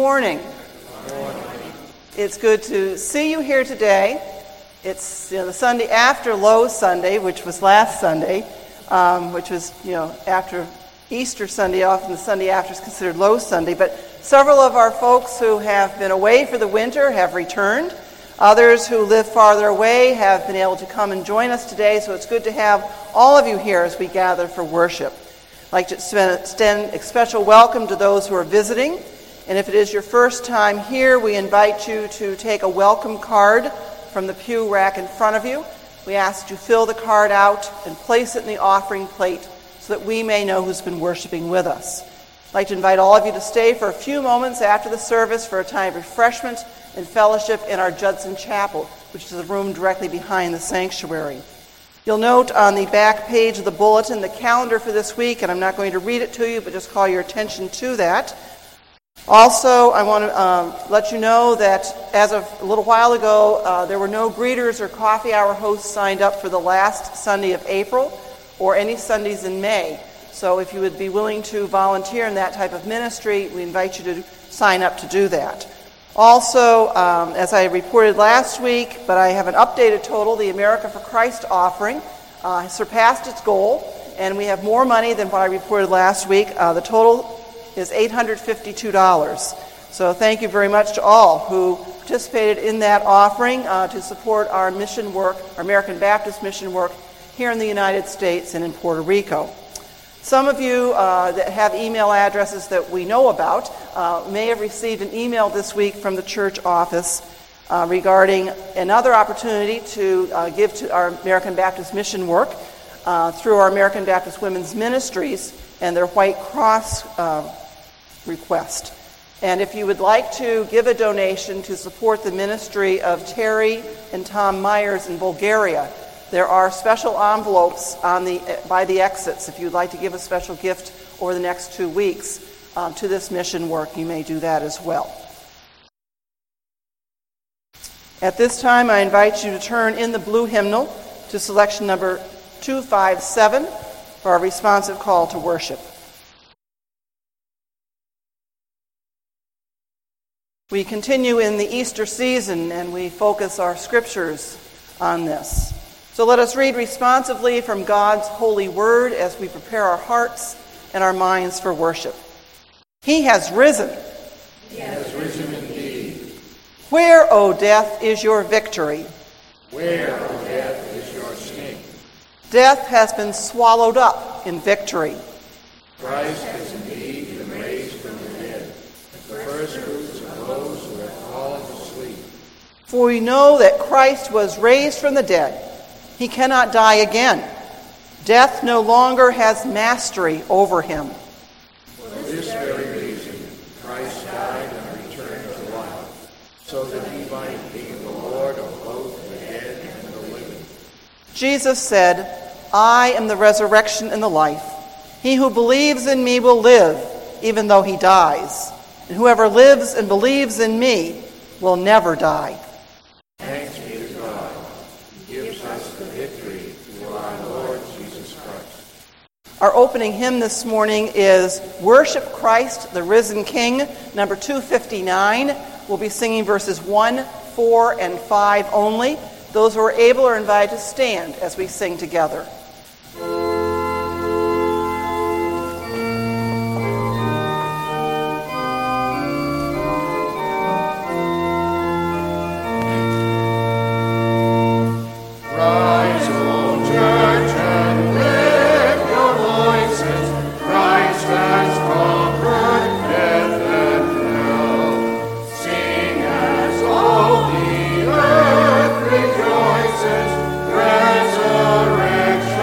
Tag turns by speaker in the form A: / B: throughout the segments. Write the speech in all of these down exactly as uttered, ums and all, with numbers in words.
A: morning.
B: Good morning.
A: It's good to see you here today. It's you know, the Sunday after Low Sunday, which was last Sunday, um, which was you know after Easter Sunday. Often the Sunday after is considered Low Sunday. But several of our folks who have been away for the winter have returned. Others who live farther away have been able to come and join us today. So it's good to have all of you here as we gather for worship. I'd like to extend a special welcome to those who are visiting. And if it is your first time here, we invite you to take a welcome card from the pew rack in front of you. We ask you to fill the card out and place it in the offering plate so that we may know who's been worshiping with us. I'd like to invite all of you to stay for a few moments after the service for a time of refreshment and fellowship in our Judson Chapel, which is a room directly behind the sanctuary. You'll note on the back page of the bulletin the calendar for this week, and I'm not going to read it to you, but just call your attention to that. Also, I want to um, let you know that as of a little while ago, uh, there were no greeters or coffee hour hosts signed up for the last Sunday of April or any Sundays in May. So if you would be willing to volunteer in that type of ministry, we invite you to sign up to do that. Also, um, as I reported last week, but I have an updated total, the America for Christ offering uh, has surpassed its goal, and we have more money than what I reported last week. Uh, the total is eight hundred fifty-two dollars. So thank you very much to all who participated in that offering uh, to support our mission work, our American Baptist mission work here in the United States and in Puerto Rico. Some of you uh, that have email addresses that we know about uh, may have received an email this week from the church office uh, regarding another opportunity to uh, give to our American Baptist mission work uh, through our American Baptist Women's Ministries and their White Cross uh, request. And if you would like to give a donation to support the ministry of Terry and Tom Myers in Bulgaria, there are special envelopes on the by the exits. If you'd like to give a special gift over the next two weeks um, to this mission work, you may do that as well. At this time, I invite you to turn in the blue hymnal to selection number two five seven for our responsive call to worship. We continue in the Easter season, and we focus our scriptures on this. So let us read responsively from God's holy word as we prepare our hearts and our minds for worship. He has risen.
B: He has risen indeed.
A: Where, O death, is your victory?
B: Where, O death, is your sting?
A: Death has been swallowed up in victory.
B: Christ has indeed been raised from the dead, the first fruits of those who have fallen asleep.
A: For we know that Christ was raised from the dead. He cannot die again. Death no longer has mastery over him.
B: For this very reason, Christ died and returned to life, so that he might be the Lord of both the dead and the living.
A: Jesus said, I am the resurrection and the life. He who believes in me will live, even though he dies. And whoever lives and believes in me will never die.
B: Thanks be to God. He gives us the victory through our Lord Jesus Christ.
A: Our opening hymn this morning is Worship Christ, the Risen King, number two fifty-nine. We'll be singing verses one, four, and five only. Those who are able are invited to stand as we sing together.
B: Resurrection.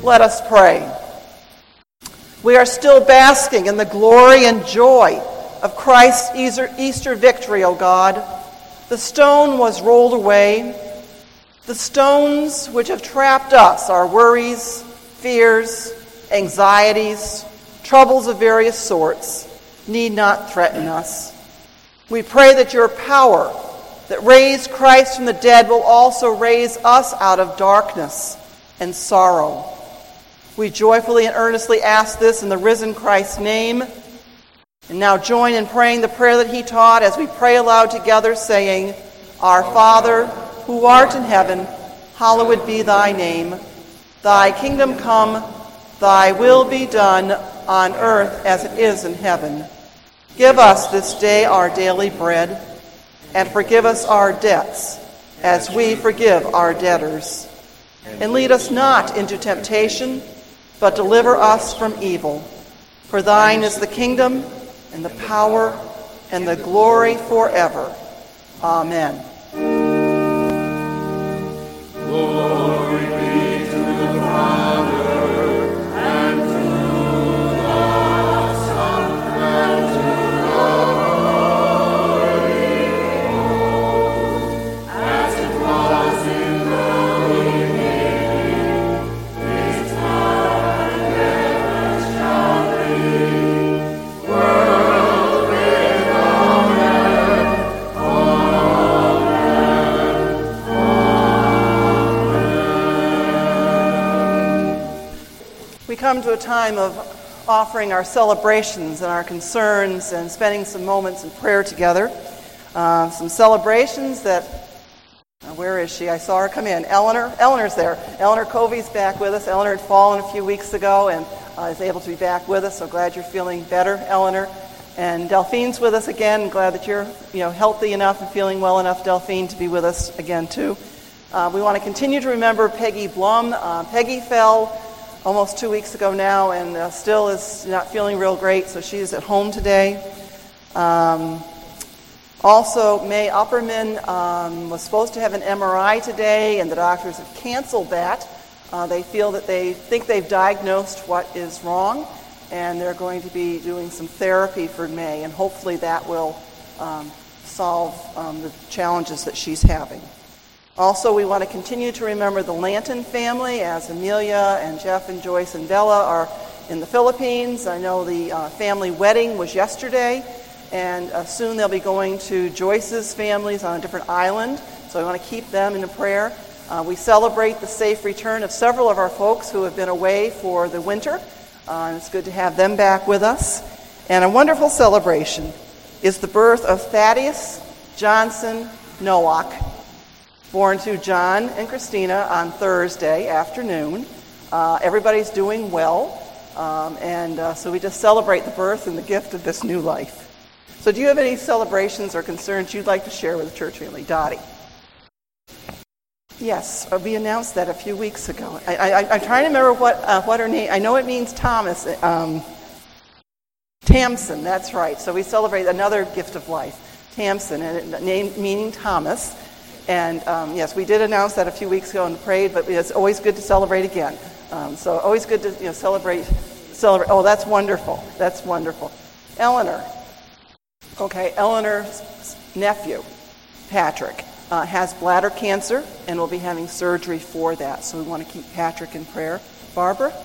A: Let us pray. We are still basking in the glory and joy of Christ's Easter, Easter victory, O God. The stone was rolled away. The stones which have trapped us, our worries, fears, anxieties, troubles of various sorts, need not threaten us. We pray that your power that raised Christ from the dead will also raise us out of darkness and sorrow. We joyfully and earnestly ask this in the risen Christ's name. And now join in praying the prayer that he taught as we pray aloud together, saying, Our Father, who art in heaven, hallowed be thy name. Thy kingdom come, thy will be done on earth as it is in heaven. Give us this day our daily bread, and forgive us our debts, as we forgive our debtors. And lead us not into temptation, but deliver us from evil. For thine is the kingdom, and the power, and the glory forever. Amen.
B: Glory be to the Father, and to the Son, and to the Holy Ghost, as it was in the beginning, is now, and ever shall be, world without end.
A: We come to a time of offering our celebrations and our concerns and spending some moments in prayer together. Uh, some celebrations that, uh, where is she? I saw her come in. Eleanor, Eleanor's there. Eleanor Covey's back with us. Eleanor had fallen a few weeks ago and uh, is able to be back with us, so glad you're feeling better, Eleanor. And Delphine's with us again. Glad that you're you know, healthy enough and feeling well enough, Delphine, to be with us again, too. Uh, we want to continue to remember Peggy Blum. Uh, Peggy fell almost two weeks ago now, and uh, still is not feeling real great, so she's at home today. Um, also, May Upperman um, was supposed to have an M R I today, and the doctors have canceled that. Uh, they feel that they think they've diagnosed what is wrong, and they're going to be doing some therapy for May, and hopefully that will um, solve um, the challenges that she's having. Also, we want to continue to remember the Lanton family, as Amelia and Jeff and Joyce and Bella are in the Philippines. I know the uh, family wedding was yesterday, and uh, soon they'll be going to Joyce's families on a different island, so we want to keep them in prayer. Uh, we celebrate the safe return of several of our folks who have been away for the winter, uh, and it's good to have them back with us. And a wonderful celebration is the birth of Thaddeus Johnson Nowak, born to John and Christina on Thursday afternoon. Uh, everybody's doing well, um, and uh, so we just celebrate the birth and the gift of this new life. So do you have any celebrations or concerns you'd like to share with the church family? Dottie? Yes, uh, we announced that a few weeks ago. I, I, I'm trying to remember what uh, what her name, I know it means Thomas, um, Tamsin, that's right. So we celebrate another gift of life, Tamsin, and it, name, meaning Thomas. And um, yes, we did announce that a few weeks ago and prayed, but it's always good to celebrate again. Um, so always good to you know celebrate. Celebrate. Oh, that's wonderful. That's wonderful. Eleanor. Okay, Eleanor's nephew, Patrick, uh, has bladder cancer and will be having surgery for that. So we want to keep Patrick in prayer. Barbara.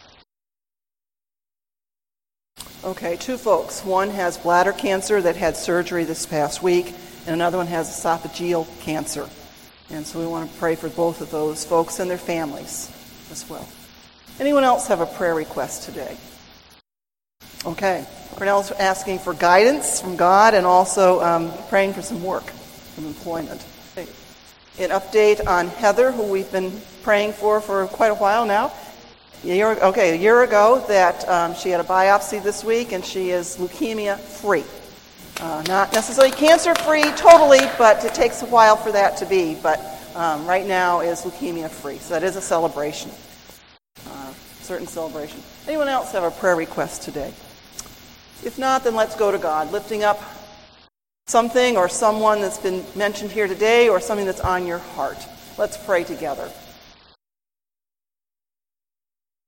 A: Okay, two folks. One has bladder cancer that had surgery this past week, and another one has esophageal cancer. And so we want to pray for both of those folks and their families as well. Anyone else have a prayer request today? Okay. Cornell's asking for guidance from God and also um, praying for some work, some employment. Okay. An update on Heather, who we've been praying for for quite a while now. A year, okay, a year ago that um, she had a biopsy this week, and she is leukemia-free. Uh, not necessarily cancer-free totally, but it takes a while for that to be. But um, right now is leukemia-free, so that is a celebration, uh, certain celebration. Anyone else have a prayer request today? If not, then let's go to God, lifting up something or someone that's been mentioned here today or something that's on your heart. Let's pray together.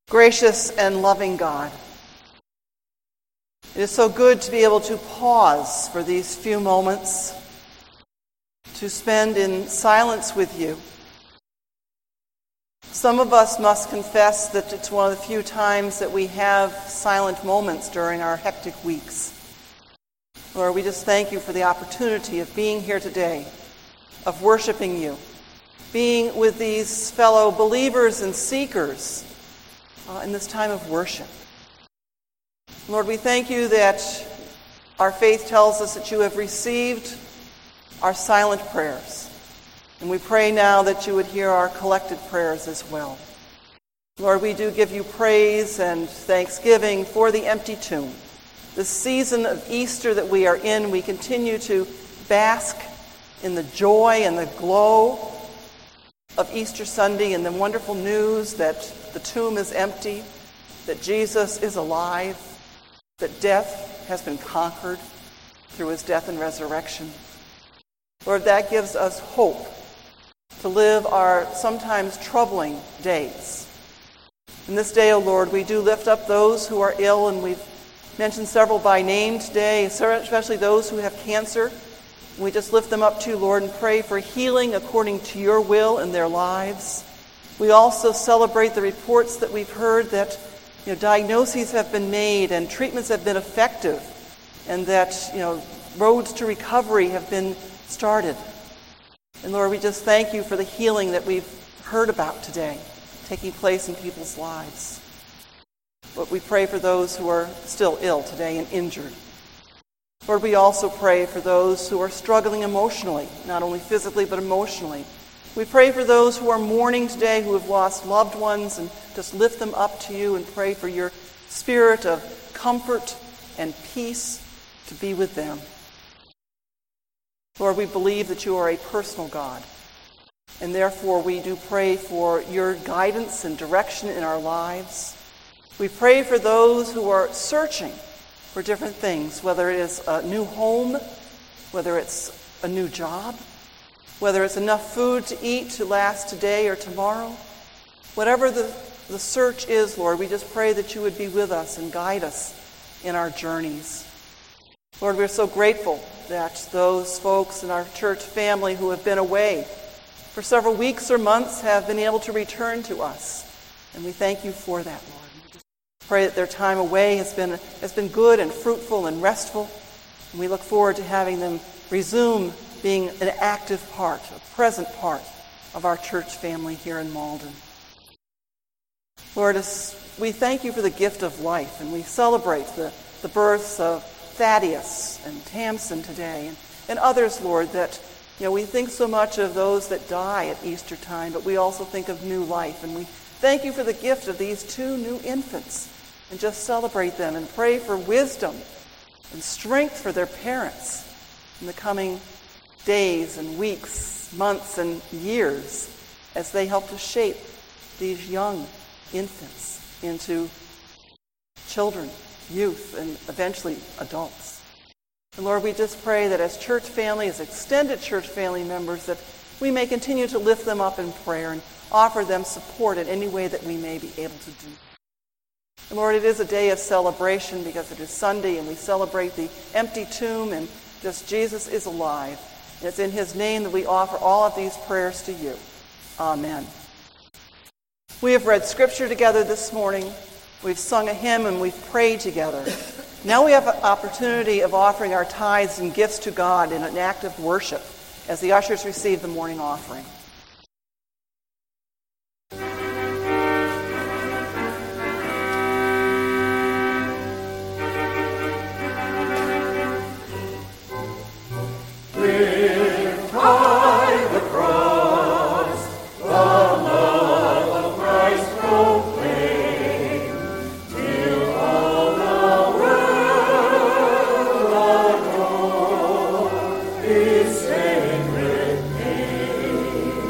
A: Gracious and loving God, it is so good to be able to pause for these few moments to spend in silence with you. Some of us must confess that it's one of the few times that we have silent moments during our hectic weeks. Lord, we just thank you for the opportunity of being here today, of worshiping you, being with these fellow believers and seekers uh, in this time of worship. Lord, we thank you that our faith tells us that you have received our silent prayers. And we pray now that you would hear our collected prayers as well. Lord, we do give you praise and thanksgiving for the empty tomb. This season of Easter that we are in, we continue to bask in the joy and the glow of Easter Sunday and the wonderful news that the tomb is empty, that Jesus is alive, that death has been conquered through his death and resurrection. Lord, that gives us hope to live our sometimes troubling days. In this day, O Lord, we do lift up those who are ill, and we've mentioned several by name today, especially those who have cancer. We just lift them up to you, Lord, and pray for healing according to your will in their lives. We also celebrate the reports that we've heard that you know, diagnoses have been made and treatments have been effective, and that you know roads to recovery have been started. And Lord, we just thank you for the healing that we've heard about today, taking place in people's lives. But we pray for those who are still ill today and injured. Lord, we also pray for those who are struggling emotionally, not only physically but emotionally. We pray for those who are mourning today, who have lost loved ones, and just lift them up to you and pray for your spirit of comfort and peace to be with them. Lord, we believe that you are a personal God, and therefore we do pray for your guidance and direction in our lives. We pray for those who are searching for different things, whether it is a new home, whether it's a new job, whether it's enough food to eat to last today or tomorrow. Whatever the, the search is, Lord, we just pray that you would be with us and guide us in our journeys. Lord, we're so grateful that those folks in our church family who have been away for several weeks or months have been able to return to us. And we thank you for that, Lord. We just pray that their time away has been, has been good and fruitful and restful. And we look forward to having them resume being an active part, a present part of our church family here in Malden. Lord, as we thank you for the gift of life, and we celebrate the, the births of Thaddeus and Tamsin today, and, and others, Lord, that you know we think so much of those that die at Easter time, but we also think of new life. And we thank you for the gift of these two new infants, and just celebrate them and pray for wisdom and strength for their parents in the coming days and weeks, months and years as they help to shape these young infants into children, youth, and eventually adults. And Lord, we just pray that as church family, as extended church family members, that we may continue to lift them up in prayer and offer them support in any way that we may be able to do. And Lord, it is a day of celebration because it is Sunday and we celebrate the empty tomb and just Jesus is alive. And it's in his name that we offer all of these prayers to you. Amen. We have read scripture together this morning. We've sung a hymn and we've prayed together. Now we have an opportunity of offering our tithes and gifts to God in an act of worship as the ushers receive the morning offering.
B: His sacred name.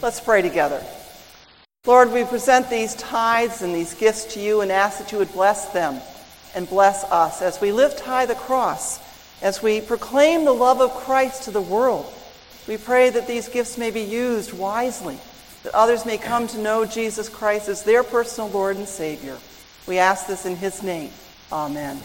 A: Let's pray together. Lord, we present these tithes and these gifts to you and ask that you would bless them and bless us as we lift high the cross, as we proclaim the love of Christ to the world. We pray that these gifts may be used wisely, that others may come to know Jesus Christ as their personal Lord and Savior. We ask this in his name. Amen.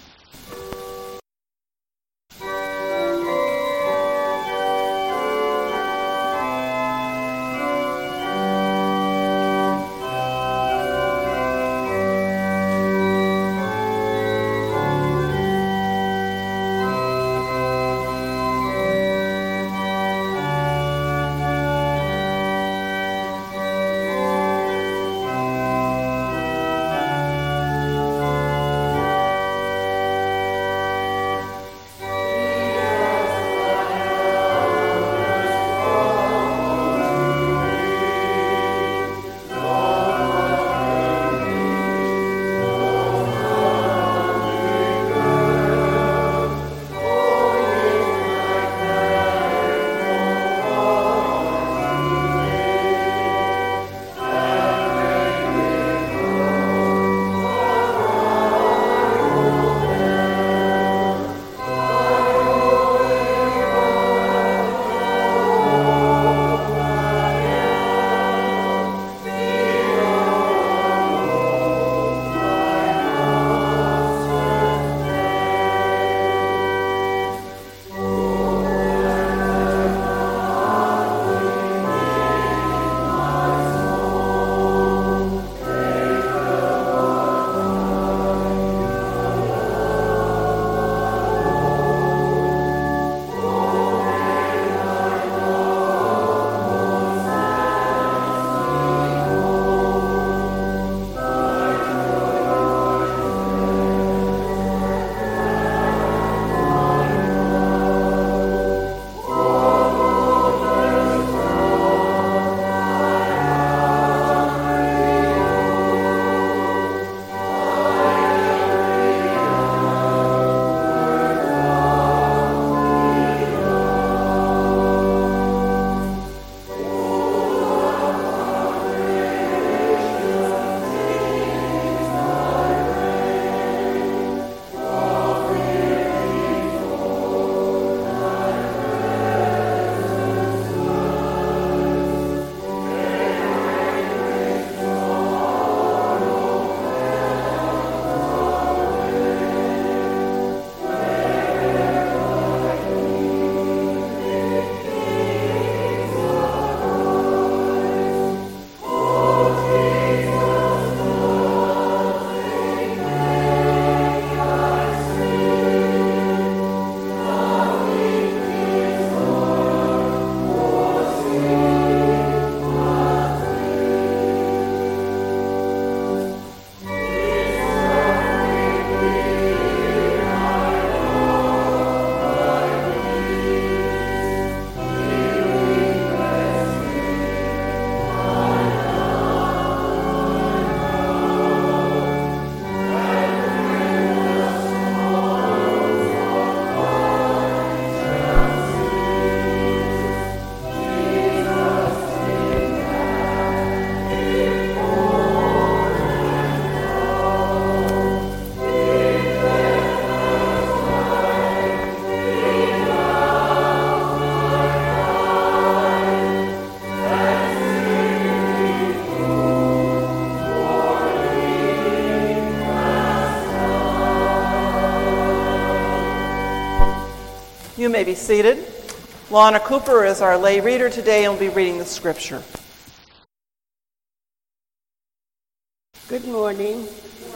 A: You may be seated. Lana Cooper is our lay reader today and will be reading the scripture.
C: Good morning.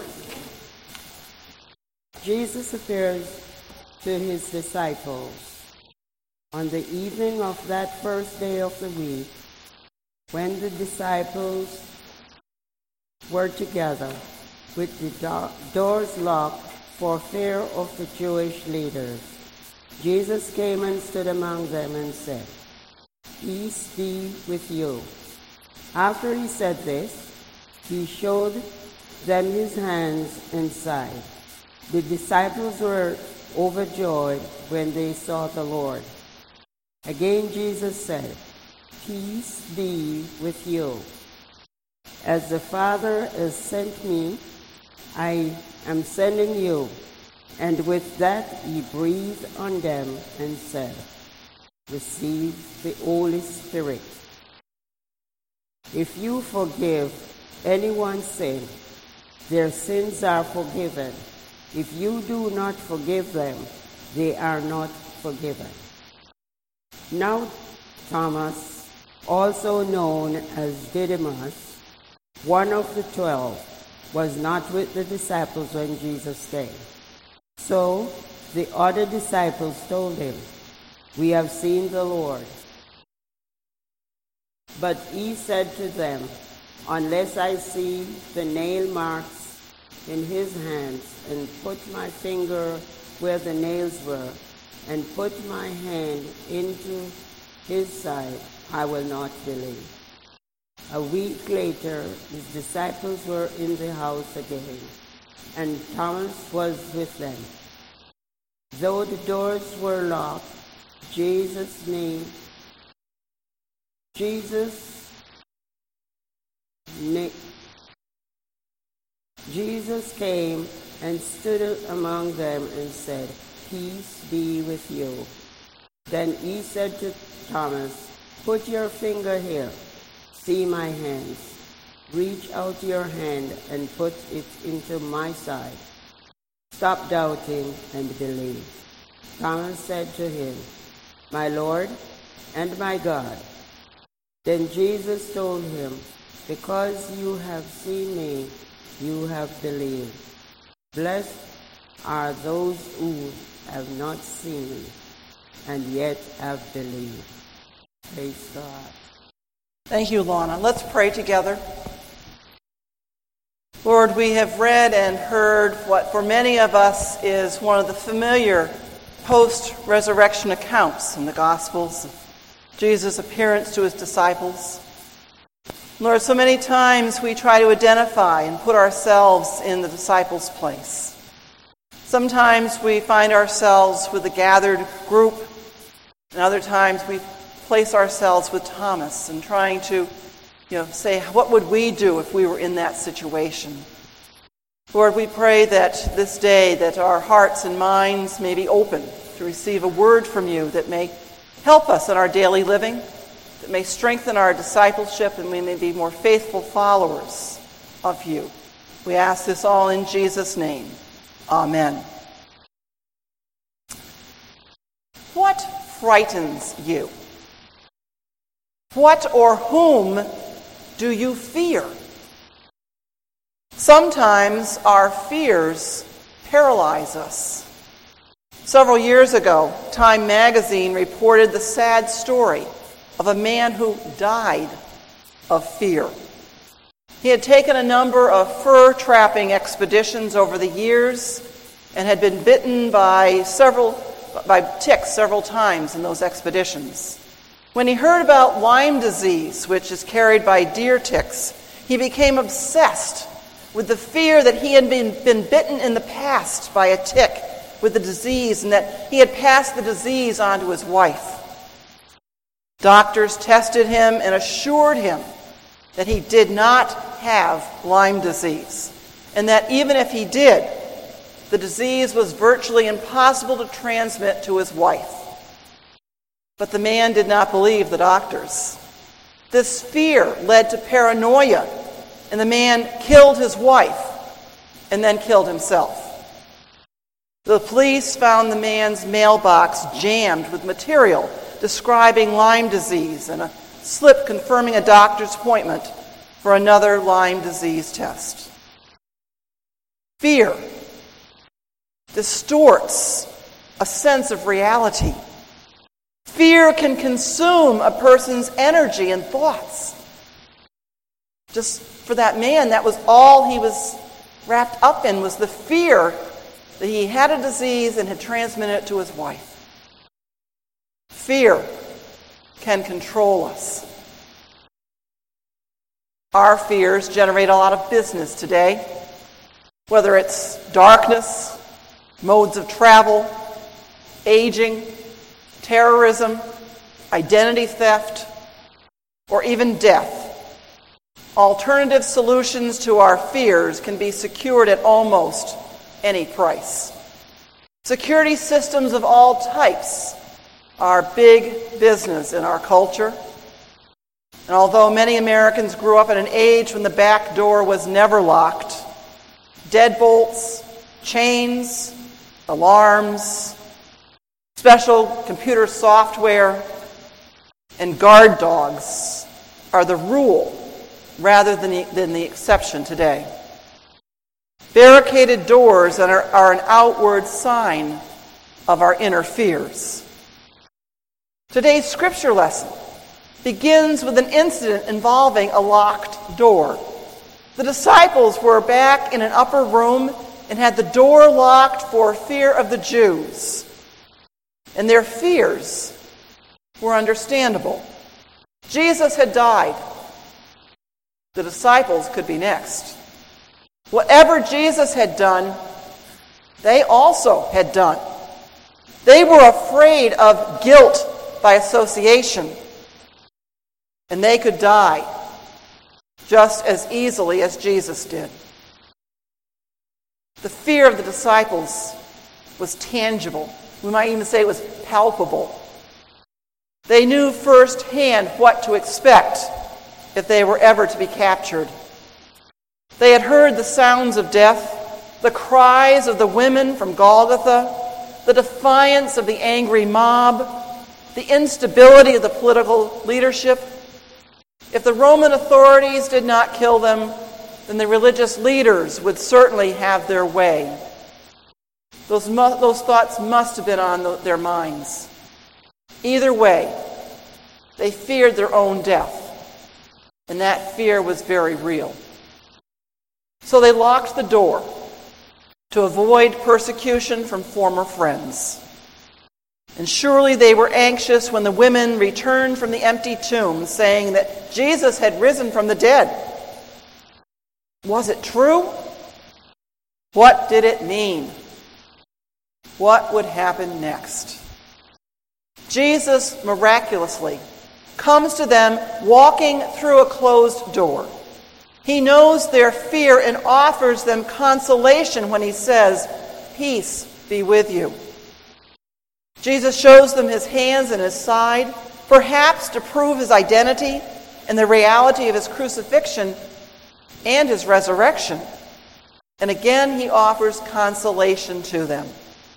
C: Jesus appears to his disciples on the evening of that first day of the week, when the disciples were together with the do- doors locked for fear of the Jewish leaders. Jesus came and stood among them and said, "Peace be with you." After he said this, he showed them his hands and side. The disciples were overjoyed when they saw the Lord. Again Jesus said, Peace be with you. As the Father has sent me, I am sending you. And with that he breathed on them and said, receive the Holy Spirit. If you forgive anyone's sin, their sins are forgiven. If you do not forgive them, they are not forgiven. Now Thomas, also known as Didymus, one of the twelve, was not with the disciples when Jesus came. So the other disciples told him, we have seen the Lord. But he said to them, unless I see the nail marks in his hands, and put my finger where the nails were, and put my hand into his side, I will not believe. A week later, his disciples were in the house again, and Thomas was with them. Though the doors were locked, Jesus' name, Jesus, na- Jesus came and stood among them and said, peace be with you. Then he said to Thomas, put your finger here, see my hands. Reach out your hand and put it into my side. Stop doubting and believe. Thomas said to him, my Lord and my God. Then Jesus told him, because you have seen me, you have believed. Blessed are those who have not seen and yet have believed. Praise God.
A: Thank you, Lana. Let's pray together. Lord, we have read and heard what for many of us is one of the familiar post-resurrection accounts in the Gospels of Jesus' appearance to his disciples. Lord, so many times we try to identify and put ourselves in the disciples' place. Sometimes we find ourselves with a gathered group, and other times we place ourselves with Thomas and trying to, you know, say, what would we do if we were in that situation? Lord, we pray that this day that our hearts and minds may be open to receive a word from you that may help us in our daily living, that may strengthen our discipleship, and we may be more faithful followers of you. We ask this all in Jesus' name. Amen. What frightens you? What or whom do you fear? Sometimes our fears paralyze us. Several years ago, Time magazine reported the sad story of a man who died of fear. He had taken a number of fur trapping expeditions over the years and had been bitten by several by ticks several times in those expeditions. When he heard about Lyme disease, which is carried by deer ticks, he became obsessed with the fear that he had been, been bitten in the past by a tick with the disease and that he had passed the disease on to his wife. Doctors tested him and assured him that he did not have Lyme disease, and that even if he did, the disease was virtually impossible to transmit to his wife. But the man did not believe the doctors. This fear led to paranoia, and the man killed his wife and then killed himself. The police found the man's mailbox jammed with material describing Lyme disease and a slip confirming a doctor's appointment for another Lyme disease test. Fear distorts a sense of reality. Fear can consume a person's energy and thoughts. Just for that man, that was all he was wrapped up in, was the fear that he had a disease and had transmitted it to his wife. Fear can control us. Our fears generate a lot of business today, whether it's darkness, modes of travel, aging, terrorism, identity theft, or even death, alternative solutions to our fears can be secured at almost any price. Security systems of all types are big business in our culture. And although many Americans grew up in an age when the back door was never locked, deadbolts, chains, alarms, special computer software, and guard dogs are the rule rather than the, than the exception today. Barricaded doors are, are an outward sign of our inner fears. Today's scripture lesson begins with an incident involving a locked door. The disciples were back in an upper room and had the door locked for fear of the Jews. And their fears were understandable. Jesus had died. The disciples could be next. Whatever Jesus had done, they also had done. They were afraid of guilt by association, and they could die just as easily as Jesus did. The fear of the disciples was tangible. We might even say it was palpable. They knew firsthand what to expect if they were ever to be captured. They had heard the sounds of death, the cries of the women from Golgotha, the defiance of the angry mob, the instability of the political leadership. If the Roman authorities did not kill them, then the religious leaders would certainly have their way. Those, mu- those thoughts must have been on the, their minds. Either way, they feared their own death, and that fear was very real. So they locked the door to avoid persecution from former friends. And surely they were anxious when the women returned from the empty tomb, saying that Jesus had risen from the dead. Was it true? What did it mean? What would happen next? Jesus miraculously comes to them walking through a closed door. He knows their fear and offers them consolation when he says, "Peace be with you." Jesus shows them his hands and his side, perhaps to prove his identity and the reality of his crucifixion and his resurrection. And again, he offers consolation to them.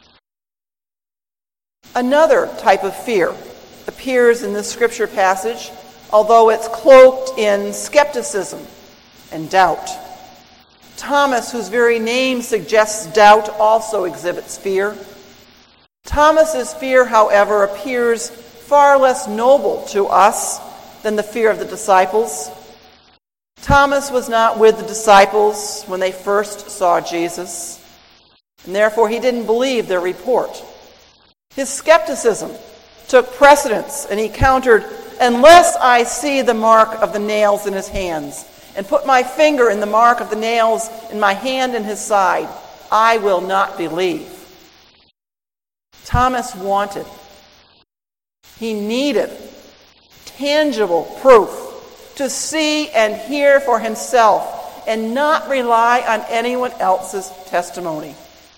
A: Another type of fear appears in this scripture passage, although it's cloaked in skepticism and doubt. Thomas, whose very name suggests doubt, also exhibits fear. Thomas's fear, however, appears far less noble to us than the fear of the disciples. Thomas was not with the disciples when they first saw Jesus, and therefore he didn't believe their report. His skepticism took precedence, and he countered, "Unless I see the mark of the nails in his hands, and put my finger in the mark of the nails in my hand and his side, I will not believe." Thomas wanted, he needed tangible proof to see and hear for himself and not rely on anyone else's testimony.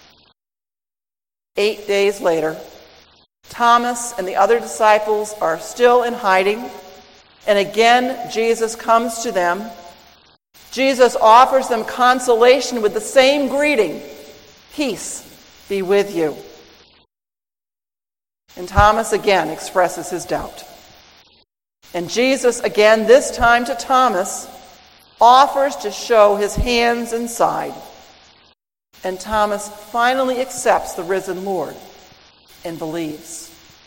A: Eight days later, Thomas and the other disciples are still in hiding, and again Jesus comes to them. Jesus offers them consolation with the same greeting, "Peace be with you." And Thomas again expresses his doubt. And Jesus again, this time to Thomas, offers to show his hands and side. And Thomas finally accepts the risen Lord and believes.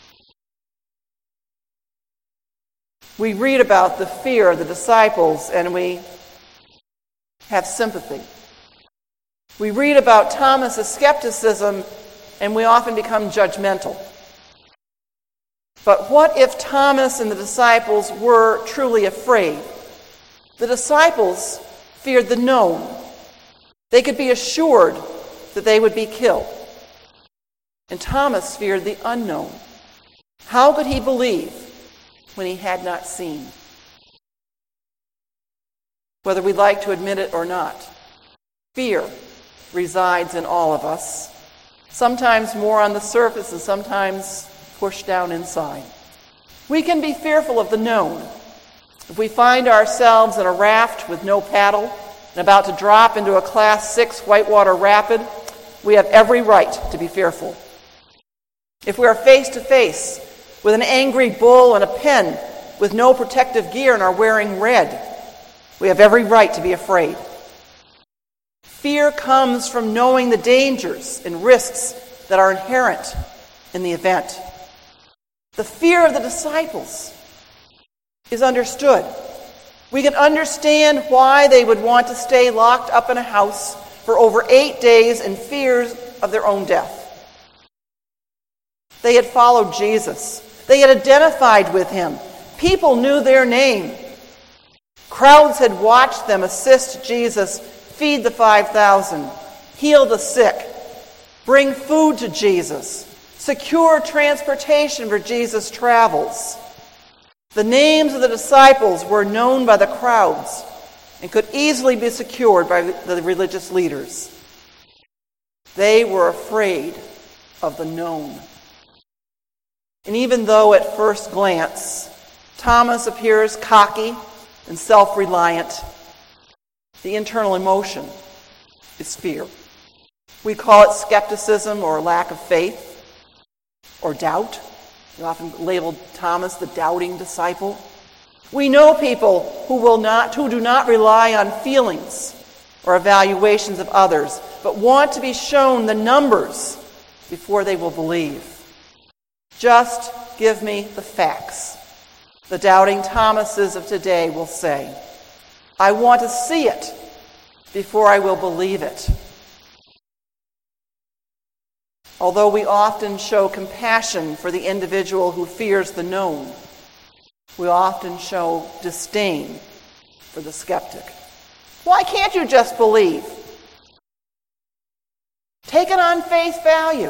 A: We read about the fear of the disciples and we have sympathy. We read about Thomas's skepticism and we often become judgmental. But what if Thomas and the disciples were truly afraid? The disciples feared the known. They could be assured that they would be killed. And Thomas feared the unknown. How could he believe when he had not seen? whether we like to admit it or not. Fear resides in all of us, sometimes more on the surface and sometimes pushed down inside. We can be fearful of the known. If we find ourselves in a raft with no paddle and about to drop into a class six whitewater rapid, we have every right to be fearful. If we are face to face with an angry bull and a pen with no protective gear and are wearing red, we have every right to be afraid. Fear comes from knowing the dangers and risks that are inherent in the event. The fear of the disciples is understood. We can understand why they would want to stay locked up in a house for over eight days in fears of their own death. They had followed Jesus. They had identified with him. People knew their name. Crowds had watched them assist Jesus feed the five thousand, heal the sick, bring food to Jesus, secure transportation for Jesus' travels. The names of the disciples were known by the crowds and could easily be secured by the religious leaders. They were afraid of the known. And even though at first glance Thomas appears cocky and self-reliant, the internal emotion is fear. We call it skepticism or lack of faith or doubt. We often label Thomas the doubting disciple. We know people who will not, who do not rely on feelings or evaluations of others, but want to be shown the numbers before they will believe. Just give me the facts. The doubting Thomases of today will say, I want to see it before I will believe it. Although we often show compassion for the individual who fears the known, we often show disdain for the skeptic. Why can't you just believe? Take it on face value.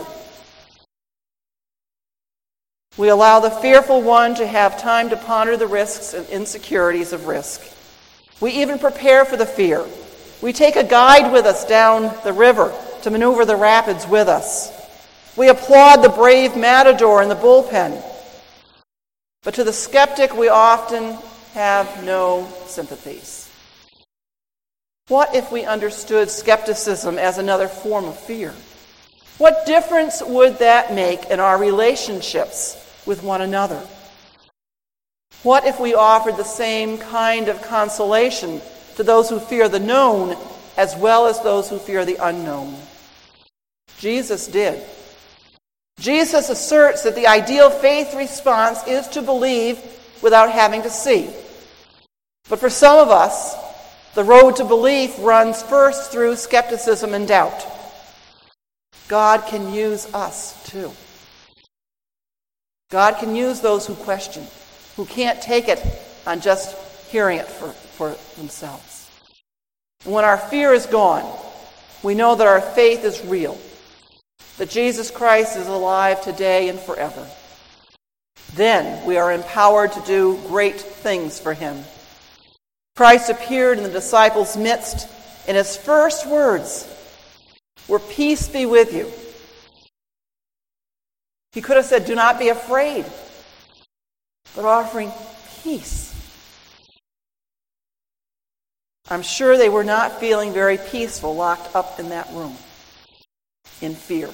A: We allow the fearful one to have time to ponder the risks and insecurities of risk. We even prepare for the fear. We take a guide with us down the river to maneuver the rapids with us. We applaud the brave matador in the bullpen. But to the skeptic, we often have no sympathies. What if we understood skepticism as another form of fear? What difference would that make in our relationships with one another? What if we offered the same kind of consolation to those who fear the known as well as those who fear the unknown? Jesus did. Jesus asserts that the ideal faith response is to believe without having to see. But for some of us, the road to belief runs first through skepticism and doubt. God can use us too. God can use those who question, who can't take it on just hearing it for, for themselves. And when our fear is gone, we know that our faith is real, that Jesus Christ is alive today and forever. Then we are empowered to do great things for him. Christ appeared in the disciples' midst, and his first words were, "Peace be with you." He could have said, "Do not be afraid," but offering peace. I'm sure they were not feeling very peaceful locked up in that room in fear.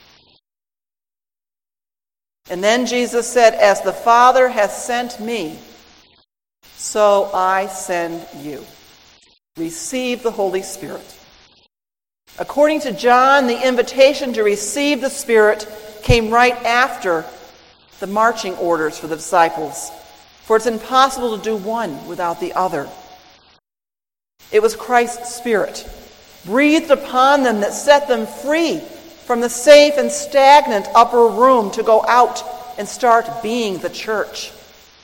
A: And then Jesus said, "As the Father has sent me, so I send you. Receive the Holy Spirit." According to John, the invitation to receive the Spirit came right after the marching orders for the disciples, for it's impossible to do one without the other. It was Christ's Spirit, breathed upon them, that set them free from the safe and stagnant upper room to go out and start being the church.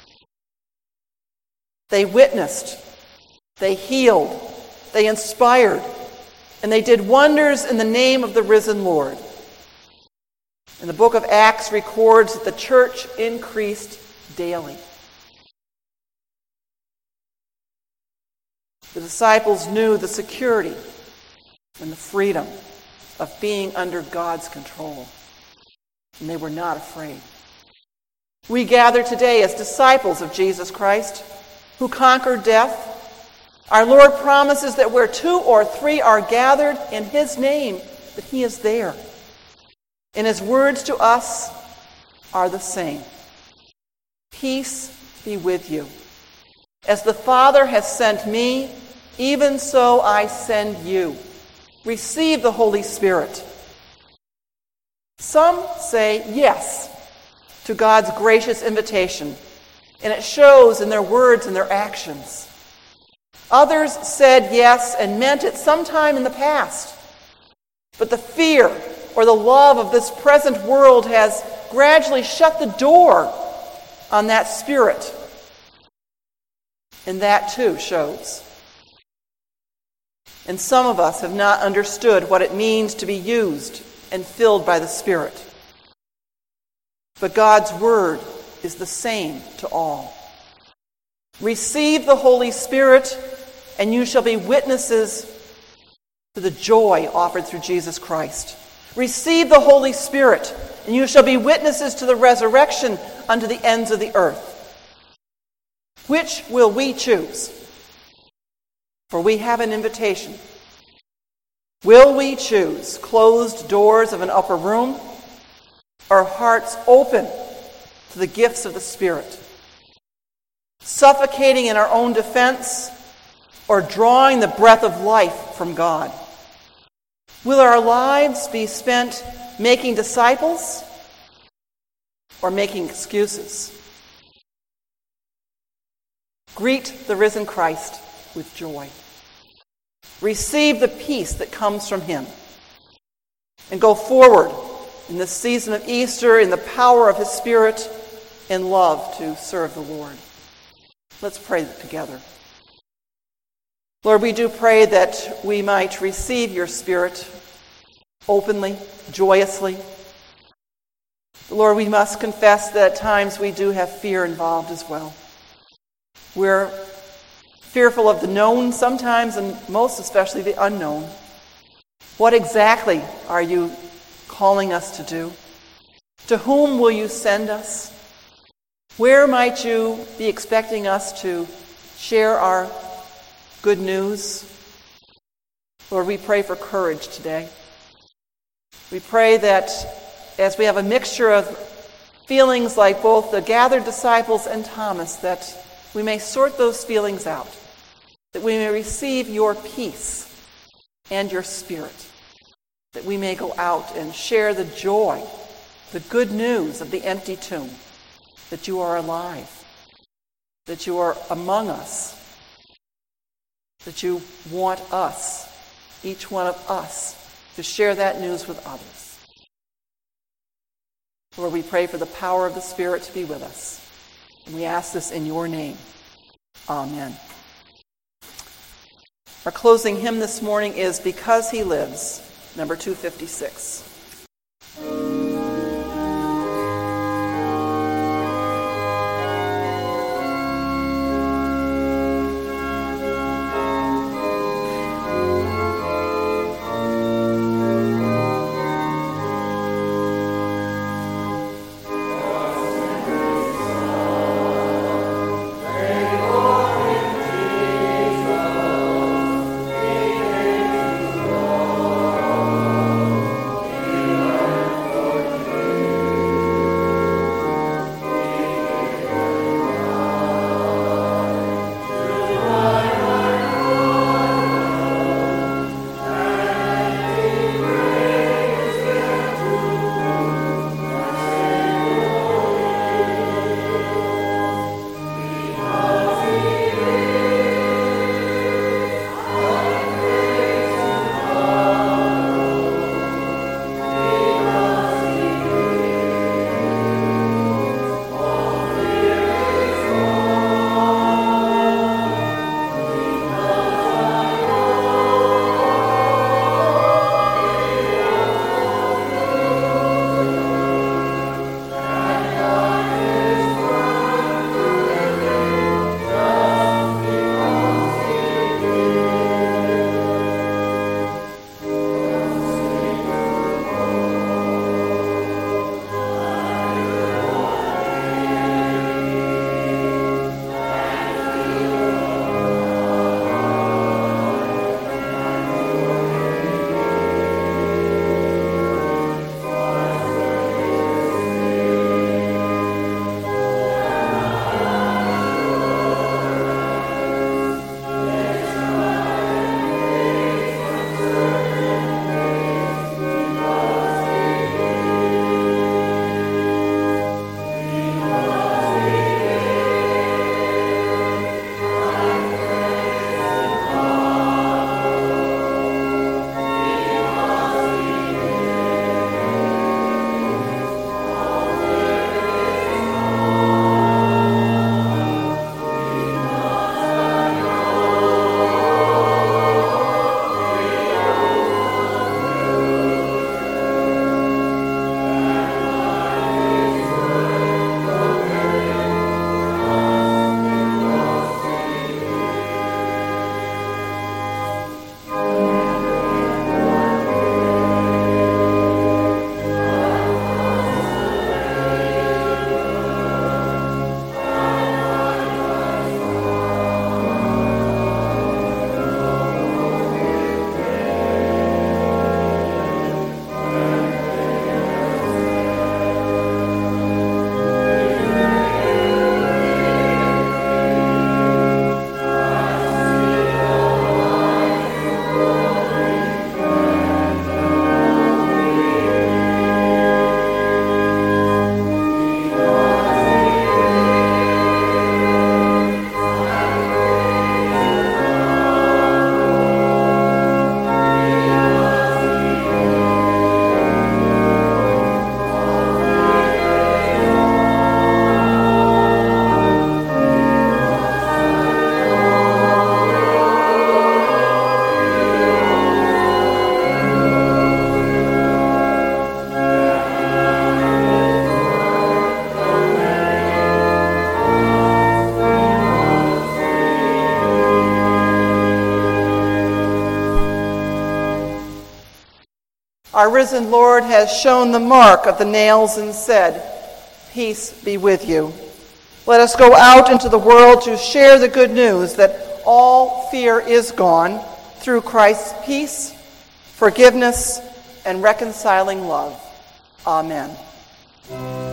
A: They witnessed, they healed, they inspired, and they did wonders in the name of the risen Lord. And the book of Acts records that the church increased daily. The disciples knew the security and the freedom of being under God's control, and they were not afraid. We gather today as disciples of Jesus Christ, who conquered death. Our Lord promises that where two or three are gathered in his name, that he is there. And his words to us are the same. Peace be with you. As the Father has sent me, even so I send you. Receive the Holy Spirit. Some say yes to God's gracious invitation, and it shows in their words and their actions. Others said yes and meant it sometime in the past, but the fear or the love of this present world has gradually shut the door on that spirit, and that too shows. And some of us have not understood what it means to be used and filled by the Spirit. But God's word is the same to all. Receive the Holy Spirit, and you shall be witnesses to the joy offered through Jesus Christ. Receive the Holy Spirit, and you shall be witnesses to the resurrection unto the ends of the earth. Which will we choose? For we have an invitation. Will we choose closed doors of an upper room, or hearts open to the gifts of the Spirit? Suffocating in our own defense, or drawing the breath of life from God? Will our lives be spent making disciples or making excuses? Greet the risen Christ with joy. Receive the peace that comes from him. And go forward in this season of Easter in the power of his Spirit and love to serve the Lord. Let's pray together. Lord, we do pray that we might receive your Spirit openly, joyously. Lord, we must confess that at times we do have fear involved as well. We're fearful of the known sometimes, and most especially the unknown. What exactly are you calling us to do? To whom will you send us? Where might you be expecting us to share our good news? Lord, we pray for courage today. We pray that as we have a mixture of feelings like both the gathered disciples and Thomas, that we may sort those feelings out, that we may receive your peace and your Spirit, that we may go out and share the joy, the good news of the empty tomb, that you are alive, that you are among us, that you want us, each one of us, to share that news with others. Lord, we pray for the power of the Spirit to be with us. And we ask this in your name. Amen. Our closing hymn this morning is Because He Lives, number two fifty-six.
B: He
A: our risen Lord has shown the mark of the nails and said, "Peace be with you." Let us go out into the world to share the good news that all fear is gone through Christ's peace, forgiveness, and reconciling love. Amen.